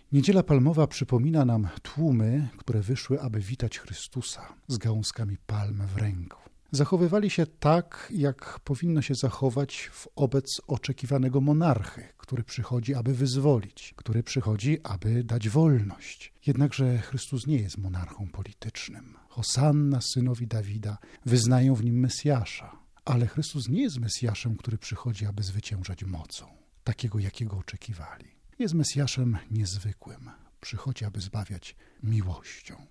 Niedziela Palmowa przypomina nam tłumy, które wyszły, aby witać Chrystusa z gałązkami palm w ręku. Zachowywali się tak, jak powinno się zachować wobec oczekiwanego monarchy, który przychodzi, aby wyzwolić, który przychodzi, aby dać wolność. Jednakże Chrystus nie jest monarchą politycznym. Hosanna synowi Dawida, wyznają w nim Mesjasza. Ale Chrystus nie jest Mesjaszem, który przychodzi, aby zwyciężać mocą, takiego, jakiego oczekiwali. Jest Mesjaszem niezwykłym. Przychodzi, aby zbawiać miłością.